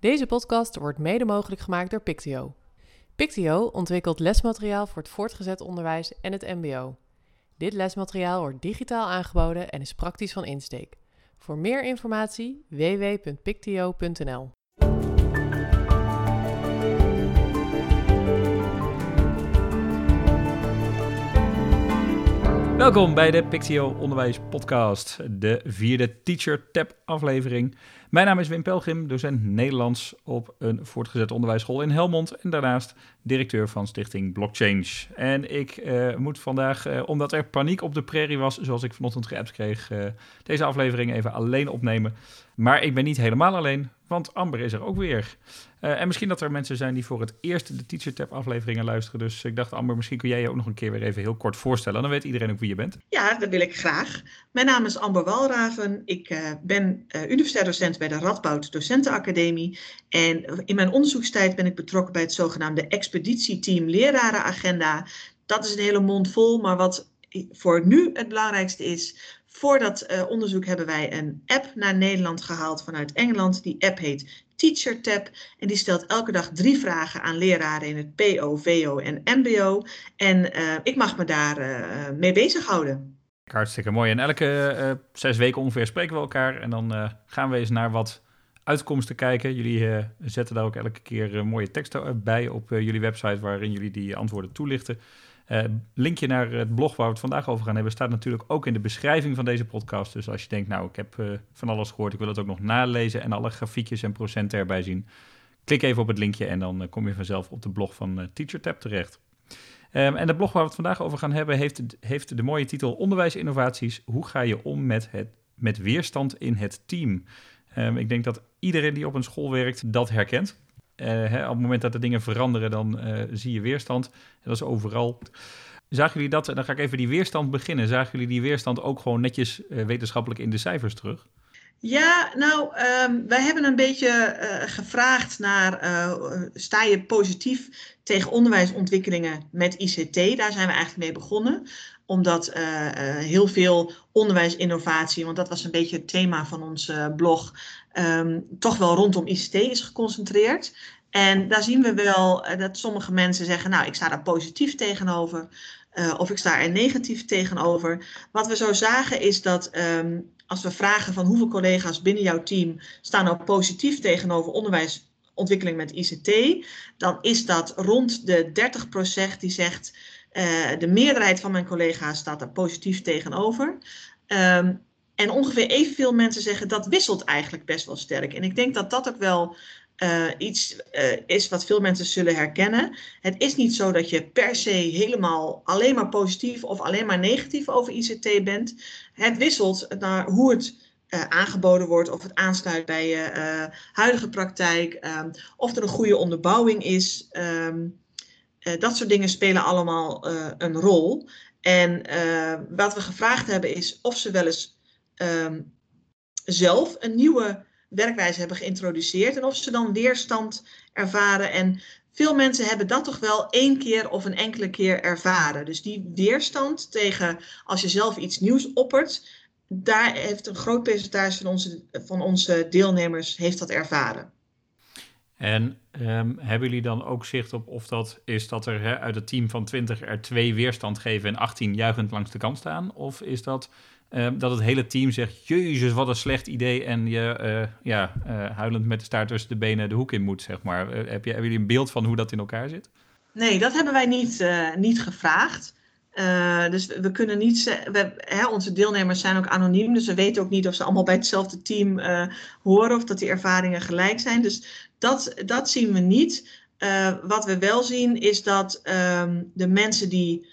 Deze podcast wordt mede mogelijk gemaakt door Pictio. Pictio ontwikkelt lesmateriaal voor het voortgezet onderwijs en het mbo. Dit lesmateriaal wordt digitaal aangeboden en is praktisch van insteek. Voor meer informatie www.pictio.nl. Welkom bij de Pictio Onderwijs Podcast, de 4e Teacher Tab aflevering. Mijn naam is Wim Pelgrim, docent Nederlands op een voortgezet onderwijsschool in Helmond en daarnaast directeur van stichting Blockchange. En ik moet vandaag, omdat er paniek op de prairie was, zoals ik vanochtend geappt kreeg, deze aflevering even alleen opnemen. Maar ik ben niet helemaal alleen, want Amber is er ook weer. En misschien dat er mensen zijn die voor het eerst de Teacher Tab afleveringen luisteren. Dus ik dacht, Amber, misschien kun jij je ook nog een keer weer even heel kort voorstellen. Dan weet iedereen ook wie je bent. Ja, dat wil ik graag. Mijn naam is Amber Walraven. Ik ben universitair docent bij de Radboud Docentenacademie. En in mijn onderzoekstijd ben ik betrokken bij het zogenaamde expeditieteam Lerarenagenda. Dat is een hele mond vol, maar wat voor nu het belangrijkste is. Voor dat onderzoek hebben wij een app naar Nederland gehaald vanuit Engeland. Die app heet Teacher Tab en die stelt elke dag 3 vragen aan leraren in het PO, VO en MBO. En ik mag me daar mee bezighouden. Hartstikke mooi. En elke 6 weken ongeveer spreken we elkaar en dan gaan we eens naar wat uitkomsten kijken. Jullie zetten daar ook elke keer mooie teksten bij op jullie website waarin jullie die antwoorden toelichten. Linkje naar het blog waar we het vandaag over gaan hebben staat natuurlijk ook in de beschrijving van deze podcast. Dus als je denkt, nou, ik heb van alles gehoord, ik wil het ook nog nalezen en alle grafiekjes en procenten erbij zien. Klik even op het linkje en dan kom je vanzelf op de blog van Teacher Tab terecht. En de blog waar we het vandaag over gaan hebben heeft de mooie titel Onderwijsinnovaties. Hoe ga je om met weerstand in het team? Ik denk dat iedereen die op een school werkt dat herkent. Op het moment dat de dingen veranderen, dan zie je weerstand. En dat is overal. Zagen jullie dat? En dan ga ik even die weerstand beginnen. Zagen jullie die weerstand ook gewoon netjes wetenschappelijk in de cijfers terug? Ja, nou, wij hebben een beetje gevraagd naar, sta je positief tegen onderwijsontwikkelingen met ICT? Daar zijn we eigenlijk mee begonnen. Omdat heel veel onderwijsinnovatie, want dat was een beetje het thema van ons blog, toch wel rondom ICT is geconcentreerd. En daar zien we wel dat sommige mensen zeggen, nou, ik sta daar positief tegenover. Of ik sta er negatief tegenover. Wat we zo zagen is dat als we vragen van hoeveel collega's binnen jouw team staan nou positief tegenover onderwijsontwikkeling met ICT, dan is dat rond de 30% die zegt, de meerderheid van mijn collega's staat er positief tegenover. En ongeveer evenveel mensen zeggen dat wisselt eigenlijk best wel sterk. En ik denk dat dat ook wel iets is wat veel mensen zullen herkennen. Het is niet zo dat je per se helemaal alleen maar positief of alleen maar negatief over ICT bent. Het wisselt naar hoe het aangeboden wordt, of het aansluit bij je huidige praktijk, of er een goede onderbouwing is. Dat soort dingen spelen allemaal een rol. En wat we gevraagd hebben is of ze wel eens zelf een nieuwe werkwijze hebben geïntroduceerd en of ze dan weerstand ervaren. En veel mensen hebben dat toch wel 1 keer of een enkele keer ervaren. Dus die weerstand tegen als je zelf iets nieuws oppert, daar heeft een groot percentage van onze deelnemers heeft dat ervaren. En hebben jullie dan ook zicht op of dat is dat er uit het team van 20 er 2 weerstand geven en 18 juichend langs de kant staan? Of is dat dat het hele team zegt, jezus, wat een slecht idee en je huilend met de staart tussen de benen de hoek in moet, zeg maar. Hebben jullie een beeld van hoe dat in elkaar zit? Nee, dat hebben wij niet gevraagd. Dus we kunnen niet onze deelnemers zijn ook anoniem, dus we weten ook niet of ze allemaal bij hetzelfde team horen of dat die ervaringen gelijk zijn. Dus dat zien we niet. Wat we wel zien is dat de mensen die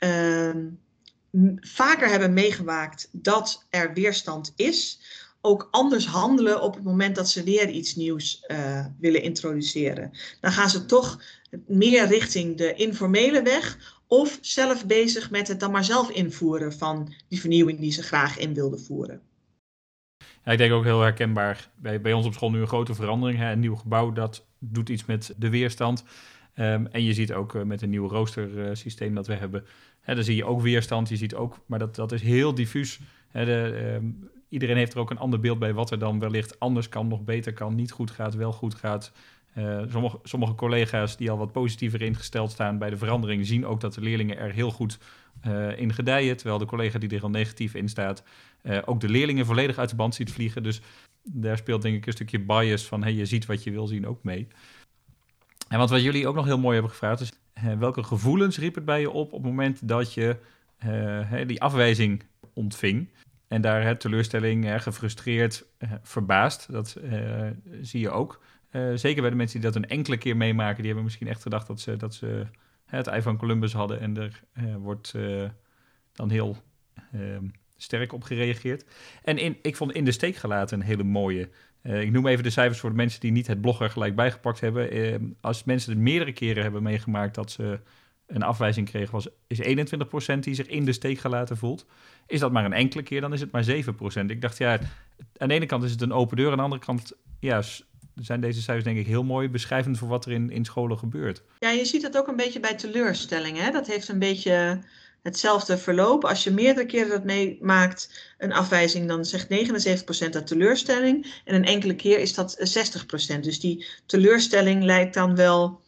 vaker hebben meegemaakt dat er weerstand is, ook anders handelen op het moment dat ze weer iets nieuws willen introduceren. Dan gaan ze toch meer richting de informele weg of zelf bezig met het dan maar zelf invoeren van die vernieuwing die ze graag in wilden voeren. Ja, ik denk ook heel herkenbaar. Bij ons op school nu een grote verandering. Een nieuw gebouw, dat doet iets met de weerstand. En je ziet ook met een nieuw roostersysteem dat we hebben, dan zie je ook weerstand. Je ziet ook, maar dat is heel diffuus. iedereen heeft er ook een ander beeld bij wat er dan wellicht anders kan, nog beter kan, niet goed gaat, wel goed gaat. Sommige collega's die al wat positiever ingesteld staan bij de verandering zien ook dat de leerlingen er heel goed in gedijen, terwijl de collega die er al negatief in staat ook de leerlingen volledig uit de band ziet vliegen. Dus daar speelt denk ik een stukje bias van je ziet wat je wil zien ook mee. En wat jullie ook nog heel mooi hebben gevraagd is welke gevoelens riep het bij je op het moment dat je die afwijzing ontving? En daar teleurstelling, gefrustreerd, verbaasd, dat zie je ook. Zeker bij de mensen die dat een enkele keer meemaken, die hebben misschien echt gedacht dat ze het ei van Columbus hadden en er wordt dan heel sterk op gereageerd. En ik vond in de steek gelaten een hele mooie. Ik noem even de cijfers voor de mensen die niet het blog er gelijk bijgepakt hebben. Als mensen het meerdere keren hebben meegemaakt dat ze een afwijzing kregen, is 21% die zich in de steek gelaten voelt. Is dat maar een enkele keer, dan is het maar 7%. Ik dacht, aan de ene kant is het een open deur, aan de andere kant zijn deze cijfers denk ik heel mooi beschrijvend voor wat er in scholen gebeurt. Ja, je ziet dat ook een beetje bij teleurstellingen. Hè? Dat heeft een beetje hetzelfde verloop. Als je meerdere keren dat meemaakt, een afwijzing, dan zegt 79% dat teleurstelling. En een enkele keer is dat 60%. Dus die teleurstelling lijkt dan wel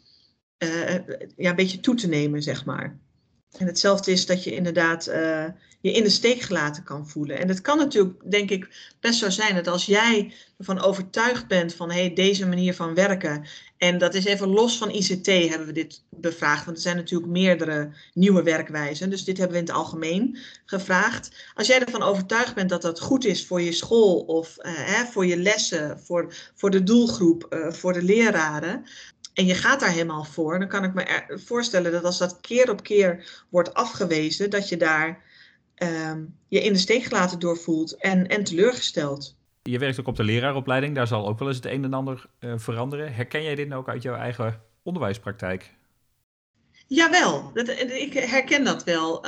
een beetje toe te nemen, zeg maar. En hetzelfde is dat je inderdaad je in de steek gelaten kan voelen. En het kan natuurlijk, denk ik, best zo zijn dat als jij ervan overtuigd bent van deze manier van werken, en dat is even los van ICT hebben we dit bevraagd, want er zijn natuurlijk meerdere nieuwe werkwijzen, dus dit hebben we in het algemeen gevraagd. Als jij ervan overtuigd bent dat dat goed is voor je school of voor je lessen, voor de doelgroep, voor de leraren, en je gaat daar helemaal voor, dan kan ik me voorstellen dat als dat keer op keer wordt afgewezen, dat je daar je in de steek gelaten door voelt en teleurgesteld. Je werkt ook op de leraaropleiding, daar zal ook wel eens het een en ander veranderen. Herken jij dit nou ook uit jouw eigen onderwijspraktijk? Jawel, ik herken dat wel.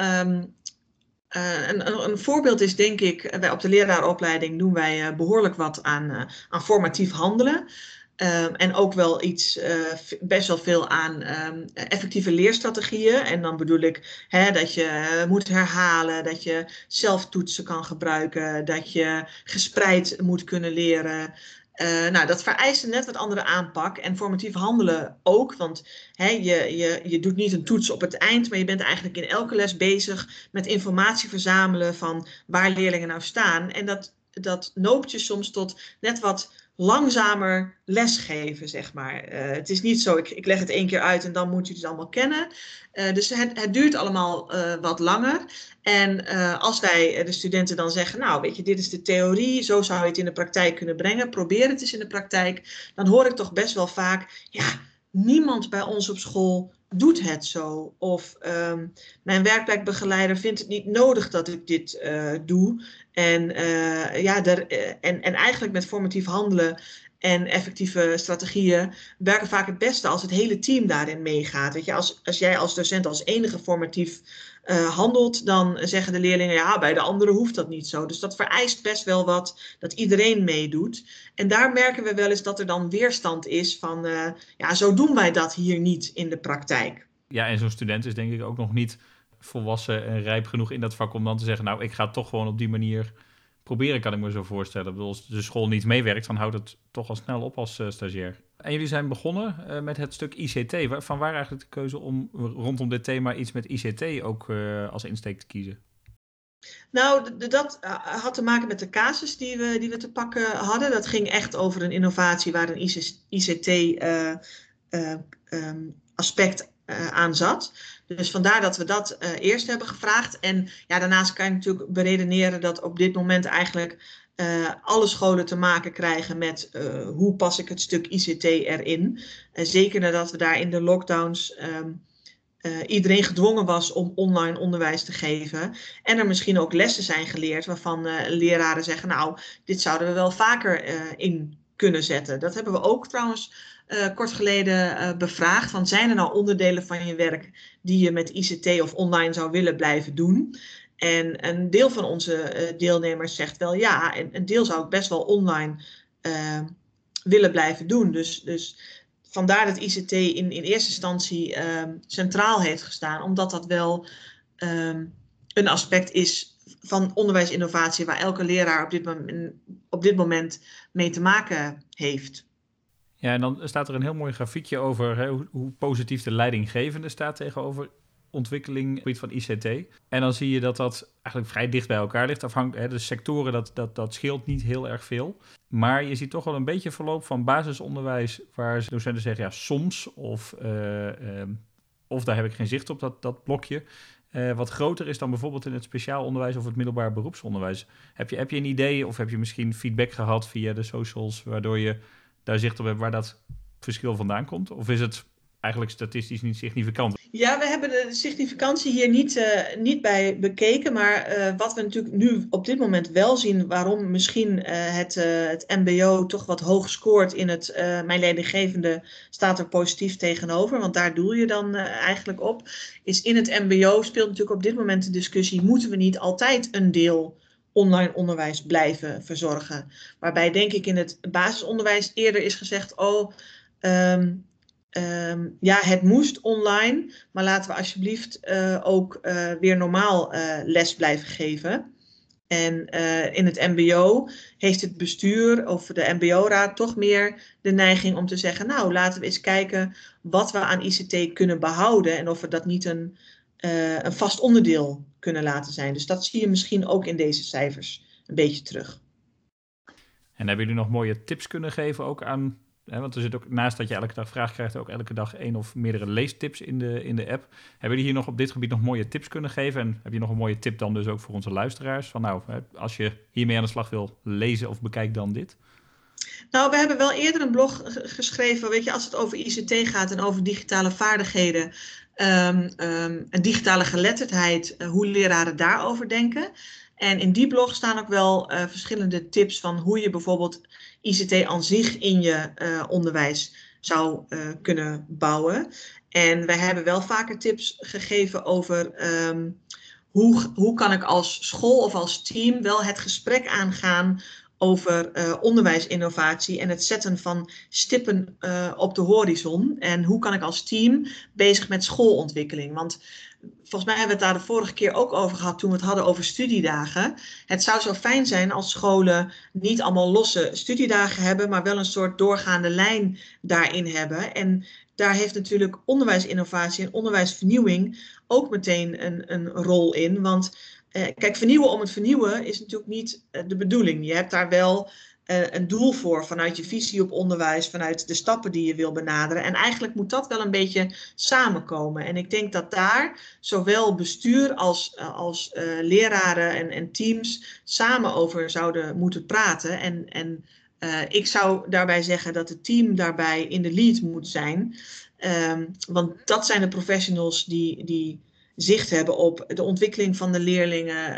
Een voorbeeld is denk ik, wij op de leraaropleiding doen wij behoorlijk wat aan formatief handelen. En ook wel best wel veel aan effectieve leerstrategieën. En dan bedoel ik dat je moet herhalen, dat je zelftoetsen kan gebruiken, dat je gespreid moet kunnen leren. Dat vereist een net wat andere aanpak. En formatief handelen ook, want je doet niet een toets op het eind, maar je bent eigenlijk in elke les bezig met informatie verzamelen van waar leerlingen nou staan. En dat noopt je soms tot net wat langzamer lesgeven, zeg maar. Het is niet zo, ik leg het 1 keer uit en dan moet je het allemaal kennen. Dus het duurt allemaal wat langer. En als wij de studenten dan zeggen, nou weet je, dit is de theorie, zo zou je het in de praktijk kunnen brengen, probeer het eens in de praktijk, dan hoor ik toch best wel vaak, niemand bij ons op school doet het zo. Of mijn werkplekbegeleider vindt het niet nodig dat ik dit doe. En eigenlijk met formatief handelen en effectieve strategieën werken vaak het beste als het hele team daarin meegaat. Weet je, als jij als docent als enige formatief handelt, dan zeggen de leerlingen, bij de anderen hoeft dat niet zo. Dus dat vereist best wel wat dat iedereen meedoet. En daar merken we wel eens dat er dan weerstand is van, zo doen wij dat hier niet in de praktijk. Ja, en zo'n student is denk ik ook nog niet volwassen en rijp genoeg in dat vak om dan te zeggen, nou, ik ga het toch gewoon op die manier proberen, kan ik me zo voorstellen. Ik bedoel, als de school niet meewerkt, dan houdt het toch al snel op als stagiair. En jullie zijn begonnen met het stuk ICT. Van waar eigenlijk de keuze om rondom dit thema iets met ICT ook als insteek te kiezen? Nou, dat had te maken met de casus die we te pakken hadden. Dat ging echt over een innovatie waar een ICT-aspect aan zat. Dus vandaar dat we dat eerst hebben gevraagd. En daarnaast kan je natuurlijk beredeneren dat op dit moment eigenlijk alle scholen te maken krijgen met hoe pas ik het stuk ICT erin. Zeker nadat we daar in de lockdowns iedereen gedwongen was om online onderwijs te geven. En er misschien ook lessen zijn geleerd waarvan leraren zeggen, nou, dit zouden we wel vaker in kunnen zetten. Dat hebben we ook trouwens kort geleden bevraagd. Van, zijn er nou onderdelen van je werk die je met ICT of online zou willen blijven doen? En een deel van onze deelnemers zegt wel ja. En een deel zou ik best wel online willen blijven doen. Dus vandaar dat ICT in eerste instantie centraal heeft gestaan. Omdat dat wel een aspect is van onderwijsinnovatie waar elke leraar op dit moment mee te maken heeft. Ja, en dan staat er een heel mooi grafiekje over hoe positief de leidinggevende staat tegenover ontwikkeling op het gebied van ICT. En dan zie je dat eigenlijk vrij dicht bij elkaar ligt. Afhankelijk, de sectoren, dat scheelt niet heel erg veel. Maar je ziet toch wel een beetje verloop van basisonderwijs waar docenten zeggen, ja, soms of daar heb ik geen zicht op, dat blokje. Wat groter is dan bijvoorbeeld in het speciaal onderwijs of het middelbaar beroepsonderwijs. Heb je een idee of heb je misschien feedback gehad via de socials, waardoor je daar zicht op hebt waar dat verschil vandaan komt? Of is het eigenlijk statistisch niet significant? Ja, we hebben de significantie hier niet bij bekeken. Maar wat we natuurlijk nu op dit moment wel zien, waarom misschien het mbo toch wat hoog scoort in het mijn leidinggevende staat er positief tegenover. Want daar doel je dan eigenlijk op. Is in het mbo speelt natuurlijk op dit moment de discussie, moeten we niet altijd een deel online onderwijs blijven verzorgen? Waarbij denk ik in het basisonderwijs eerder is gezegd, het moest online, maar laten we alsjeblieft ook weer normaal les blijven geven. En in het mbo heeft het bestuur of de mbo-raad toch meer de neiging om te zeggen, nou, laten we eens kijken wat we aan ICT kunnen behouden en of we dat niet een vast onderdeel kunnen laten zijn. Dus dat zie je misschien ook in deze cijfers een beetje terug. En hebben jullie nog mooie tips kunnen geven ook aan... want er zit ook, naast dat je elke dag vragen krijgt, ook elke dag 1 of meerdere leestips in de app. Hebben jullie hier nog op dit gebied nog mooie tips kunnen geven? En heb je nog een mooie tip dan dus ook voor onze luisteraars? Van nou, als je hiermee aan de slag wil lezen of bekijk dan dit. Nou, we hebben wel eerder een blog geschreven, weet je, als het over ICT gaat en over digitale vaardigheden en digitale geletterdheid, hoe leraren daarover denken. En in die blog staan ook wel verschillende tips van hoe je bijvoorbeeld ICT aan zich in je onderwijs zou kunnen bouwen. En wij hebben wel vaker tips gegeven over hoe kan ik als school of als team wel het gesprek aangaan over onderwijsinnovatie en het zetten van stippen op de horizon. En hoe kan ik als team bezig met schoolontwikkeling? Want volgens mij hebben we het daar de vorige keer ook over gehad toen we het hadden over studiedagen. Het zou zo fijn zijn als scholen niet allemaal losse studiedagen hebben, maar wel een soort doorgaande lijn daarin hebben. En daar heeft natuurlijk onderwijsinnovatie en onderwijsvernieuwing ook meteen een rol in. Want kijk, vernieuwen om het vernieuwen is natuurlijk niet de bedoeling. Je hebt daar wel een doel voor vanuit je visie op onderwijs, vanuit de stappen die je wil benaderen. En eigenlijk moet dat wel een beetje samenkomen. En ik denk dat daar zowel bestuur als leraren en teams samen over zouden moeten praten. En ik zou daarbij zeggen dat het team daarbij in de lead moet zijn. Want dat zijn de professionals die zicht hebben op de ontwikkeling van de leerlingen,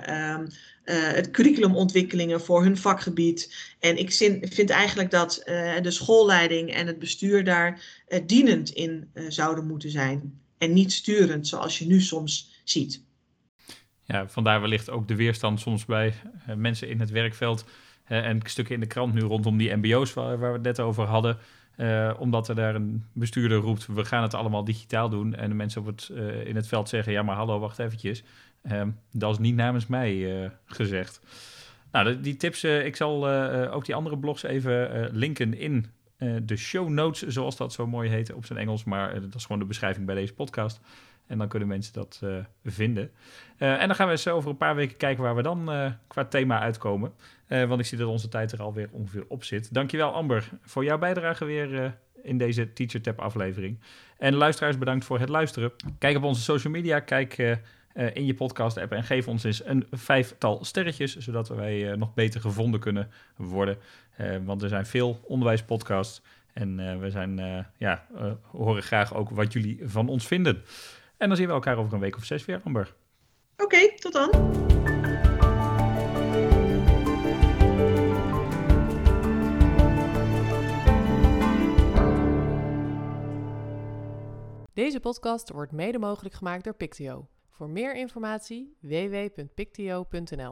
het curriculumontwikkelingen voor hun vakgebied. En ik vind eigenlijk dat de schoolleiding en het bestuur daar dienend in zouden moeten zijn. En niet sturend, zoals je nu soms ziet. Ja, vandaar wellicht ook de weerstand soms bij mensen in het werkveld. En stukken in de krant nu rondom die mbo's waar we het net over hadden. Omdat er daar een bestuurder roept, we gaan het allemaal digitaal doen. En de mensen in het veld zeggen, ja maar hallo, wacht eventjes. Dat is niet namens mij gezegd. Nou, die tips, ik zal ook die andere blogs even linken in de show notes, zoals dat zo mooi heet op zijn Engels. Maar dat is gewoon de beschrijving bij deze podcast. En dan kunnen mensen dat vinden. En dan gaan we eens over een paar weken kijken waar we dan qua thema uitkomen. Want ik zie dat onze tijd er alweer ongeveer op zit. Dankjewel Amber voor jouw bijdrage weer in deze Teacher Tab aflevering. En luisteraars, bedankt voor het luisteren. Kijk op onze social media, kijk in je podcast app en geef ons eens een 5-tal sterretjes, zodat wij nog beter gevonden kunnen worden. Want er zijn veel onderwijspodcasts en we horen graag ook wat jullie van ons vinden. En dan zien we elkaar over een week of 6 weer, Amber. Oké, tot dan. Deze podcast wordt mede mogelijk gemaakt door Pictio. Voor meer informatie www.pictio.nl